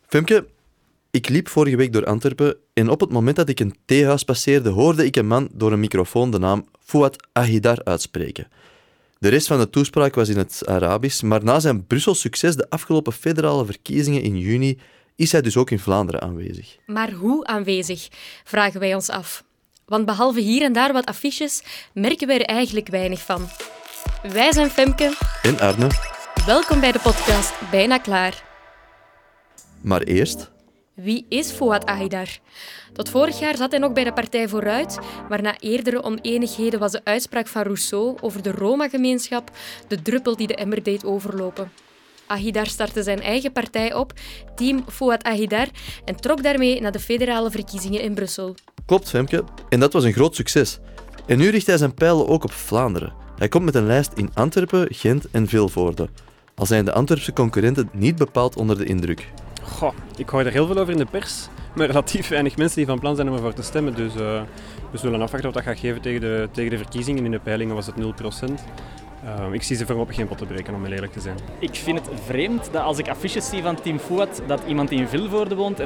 Femke, ik liep vorige week door Antwerpen en op het moment dat ik een theehuis passeerde, hoorde ik een man door een microfoon de naam Fouad Ahidar uitspreken. De rest van de toespraak was in het Arabisch, maar na zijn Brussels succes de afgelopen federale verkiezingen in juni is hij dus ook in Vlaanderen aanwezig. Maar hoe aanwezig, vragen wij ons af. Want behalve hier en daar wat affiches, merken wij er eigenlijk weinig van. Wij zijn Femke En Arne. Welkom bij de podcast Bijna Klaar. Maar eerst... Wie is Fouad Ahidar? Tot vorig jaar zat hij nog bij de Partij Vooruit, maar na eerdere oneenigheden was de uitspraak van Rousseau over de Roma-gemeenschap de druppel die de emmer deed overlopen. Ahidar startte zijn eigen partij op, Team Fouad Ahidar, en trok daarmee naar de federale verkiezingen in Brussel. Klopt, Femke. En dat was een groot succes. En nu richt hij zijn pijlen ook op Vlaanderen. Hij komt met een lijst in Antwerpen, Gent en Vilvoorde. Al zijn de Antwerpse concurrenten niet bepaald onder de indruk. Goh, ik hoor er heel veel over in de pers, maar relatief weinig mensen die van plan zijn om ervoor te stemmen. Dus we zullen afwachten wat dat gaat geven tegen de verkiezingen. In de peilingen was het 0%. Ik zie ze voorlopig geen pot te breken, om heel eerlijk te zijn. Ik vind het vreemd dat als ik affiches zie van Team Fouad, dat iemand die in Vilvoorde woont en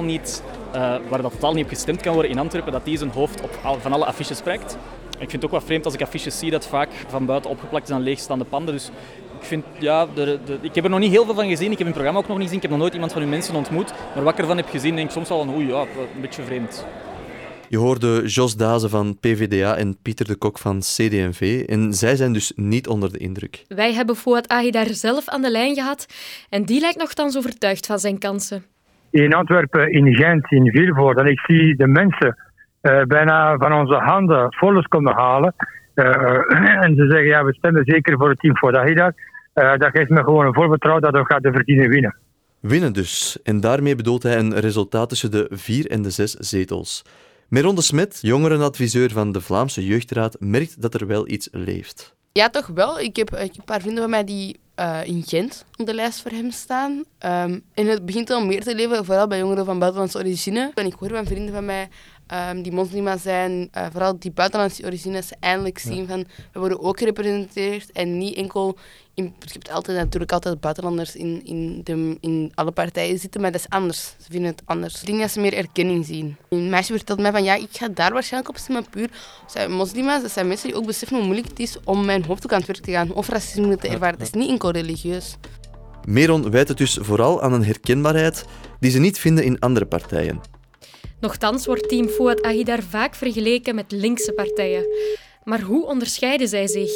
waar dat totaal niet op gestemd kan worden in Antwerpen, dat die zijn hoofd van alle affiches prijkt. Ik vind het ook wat vreemd als ik affiches zie dat vaak van buiten opgeplakt is aan leegstaande panden. Dus ik vind, ik heb er nog niet heel veel van gezien. Ik heb hun programma ook nog niet gezien. Ik heb nog nooit iemand van hun mensen ontmoet. Maar wat ik ervan heb gezien, denk ik soms al een beetje vreemd. Je hoorde Jos Dazen van PvdA en Pieter de Kok van CD&V. En zij zijn dus niet onder de indruk. Wij hebben Fouad Ahidar zelf aan de lijn gehad en die lijkt nogthans overtuigd van zijn kansen. In Antwerpen, in Gent, in Vilvoorde, en ik zie de mensen bijna van onze handen volles komen halen. En ze zeggen, ja, we stemmen zeker voor het team Fouad Ahidar. Dat geeft me gewoon een vol vertrouwen dat we gaan de verkiezingen winnen. Winnen dus. En daarmee bedoelt hij een resultaat tussen de 4 en de 6 zetels. Meron de Smet, jongerenadviseur van de Vlaamse Jeugdraad, merkt dat er wel iets leeft. Ja, toch wel. Ik heb een paar vrienden van mij die in Gent op de lijst voor hem staan. En het begint al meer te leven, vooral bij jongeren van buitenlandse origine. En ik hoor van vrienden van mij die moslima zijn, vooral die buitenlandse origines, eindelijk zien van we worden ook gerepresenteerd en niet enkel... Je hebt natuurlijk altijd buitenlanders in alle partijen zitten, maar dat is anders. Ze vinden het anders. Ik denk dat ze meer erkenning zien. Een meisje vertelt mij van ja, ik ga daar waarschijnlijk op stemmen puur. Zijn moslima's, dat zijn mensen die ook beseffen hoe moeilijk het is om mijn hoofddoek aan het werk te gaan of racisme te ervaren. Dat is niet enkel religieus. Meron wijt het dus vooral aan een herkenbaarheid die ze niet vinden in andere partijen. Nochtans wordt Team Fouad Ahidar vaak vergeleken met linkse partijen. Maar hoe onderscheiden zij zich?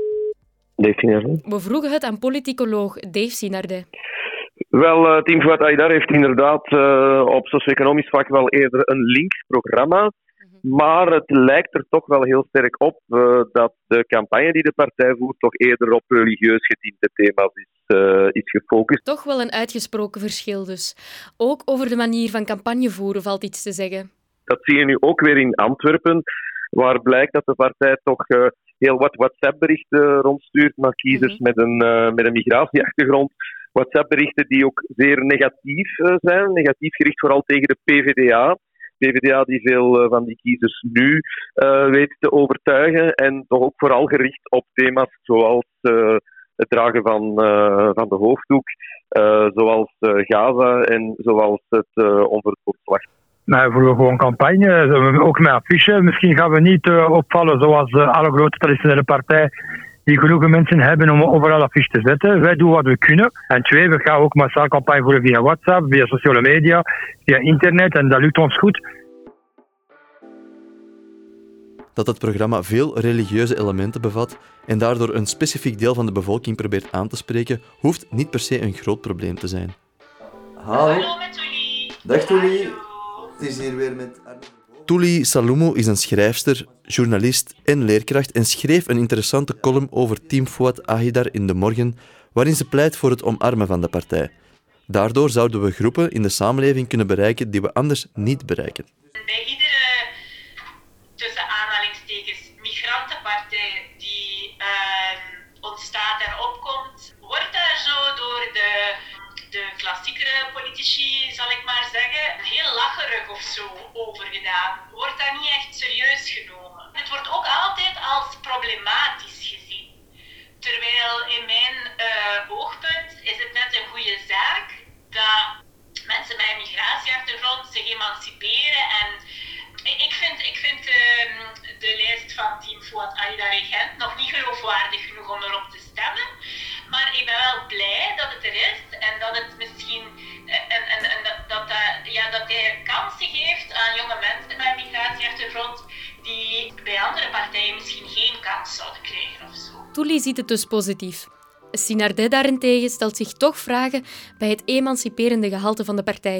Dave Sinarde. We vroegen het aan politicoloog Dave Sinarde. Wel, Team Fouad Ahidar heeft inderdaad op socio-economisch vlak wel eerder een links programma. Maar het lijkt er toch wel heel sterk op dat de campagne die de partij voert toch eerder op religieus getinte thema's is gefocust. Toch wel een uitgesproken verschil dus. Ook over de manier van campagne voeren valt iets te zeggen. Dat zie je nu ook weer in Antwerpen, waar blijkt dat de partij toch heel wat WhatsApp-berichten rondstuurt naar kiezers met een migratieachtergrond. WhatsApp-berichten die ook zeer negatief zijn, negatief gericht vooral tegen de PvdA. PvdA die veel van die kiezers nu weet te overtuigen en toch ook vooral gericht op thema's zoals het dragen van de hoofddoek, zoals Gaza en zoals het onverantwoord slachtoffer. Maar we voeren gewoon campagne, ook met affiche. Misschien gaan we niet opvallen zoals alle grote traditionele partijen die genoeg mensen hebben om overal affiche te zetten. Wij doen wat we kunnen. En 2, we gaan ook massaal campagne voeren via WhatsApp, via sociale media, via internet en dat lukt ons goed. Dat het programma veel religieuze elementen bevat en daardoor een specifiek deel van de bevolking probeert aan te spreken, hoeft niet per se een groot probleem te zijn. Hallo met Toelie. Dag Toelie. Het is hier weer met Arne. Toelie Salomou is een schrijfster, journalist en leerkracht en schreef een interessante column over Team Fouad Ahidar in De Morgen, waarin ze pleit voor het omarmen van de partij. Daardoor zouden we groepen in de samenleving kunnen bereiken die we anders niet bereiken. Bij iedere, tussen aanhalingstekens, migrantenpartij die ontstaat en opkomt, wordt daar zo door de klassiekere politici, zal ik maar zeggen, heel lacherig of zo over gedaan. Wordt daar niet echt serieus genomen. Het wordt ook altijd als problematisch gezien. Terwijl in mijn oogpunt is het net een goede zaak dat mensen met Fouad Ahidar in Gent nog niet geloofwaardig genoeg om erop te stemmen. Maar ik ben wel blij dat het er is en dat het misschien dat hij kansen geeft aan jonge mensen met een migratieachtergrond die bij andere partijen misschien geen kans zouden krijgen of zo. Touli ziet het dus positief. Sinardet daarentegen stelt zich toch vragen bij het emanciperende gehalte van de partij.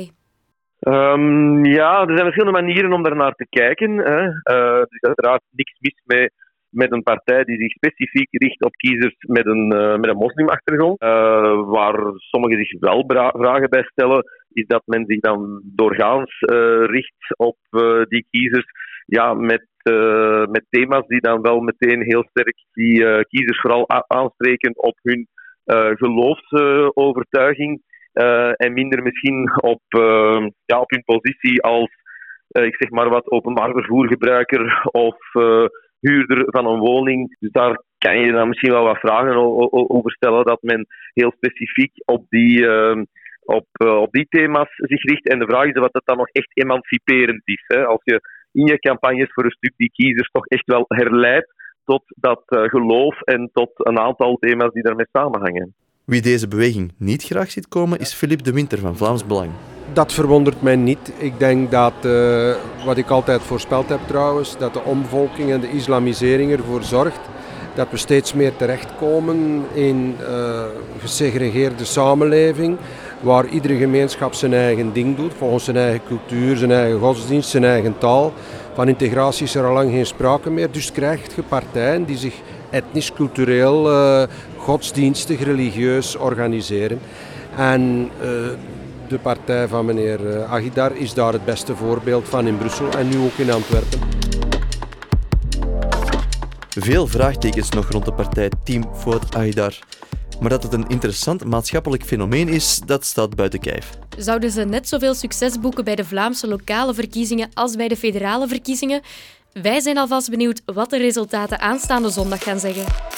Er zijn verschillende manieren om daar naar te kijken. Er is uiteraard niks mis met een partij die zich specifiek richt op kiezers met een moslimachtergrond. Waar sommigen zich wel vragen bij stellen, is dat men zich dan doorgaans richt op die kiezers met thema's die dan wel meteen heel sterk die kiezers vooral aanspreken op hun geloofsovertuiging en minder misschien op hun positie als ik zeg maar wat openbaar vervoergebruiker of huurder van een woning. Dus daar kan je dan misschien wel wat vragen over stellen, dat men heel specifiek op die thema's zich richt. En de vraag is of dat dan nog echt emanciperend is. Hè? Als je in je campagnes voor een stuk die kiezers toch echt wel herleidt tot dat geloof en tot een aantal thema's die daarmee samenhangen. Wie deze beweging niet graag ziet komen, is Philippe de Winter van Vlaams Belang. Dat verwondert mij niet. Ik denk dat, wat ik altijd voorspeld heb trouwens, dat de omvolking en de islamisering ervoor zorgt dat we steeds meer terechtkomen in gesegregeerde samenleving, waar iedere gemeenschap zijn eigen ding doet, volgens zijn eigen cultuur, zijn eigen godsdienst, zijn eigen taal. Van integratie is er al lang geen sprake meer, dus krijg je partijen die zich etnisch, cultureel, godsdienstig, religieus organiseren. En de partij van meneer Ahidar is daar het beste voorbeeld van in Brussel en nu ook in Antwerpen. Veel vraagtekens nog rond de partij Team Fouad Ahidar. Maar dat het een interessant maatschappelijk fenomeen is, dat staat buiten kijf. Zouden ze net zoveel succes boeken bij de Vlaamse lokale verkiezingen als bij de federale verkiezingen? Wij zijn alvast benieuwd wat de resultaten aanstaande zondag gaan zeggen.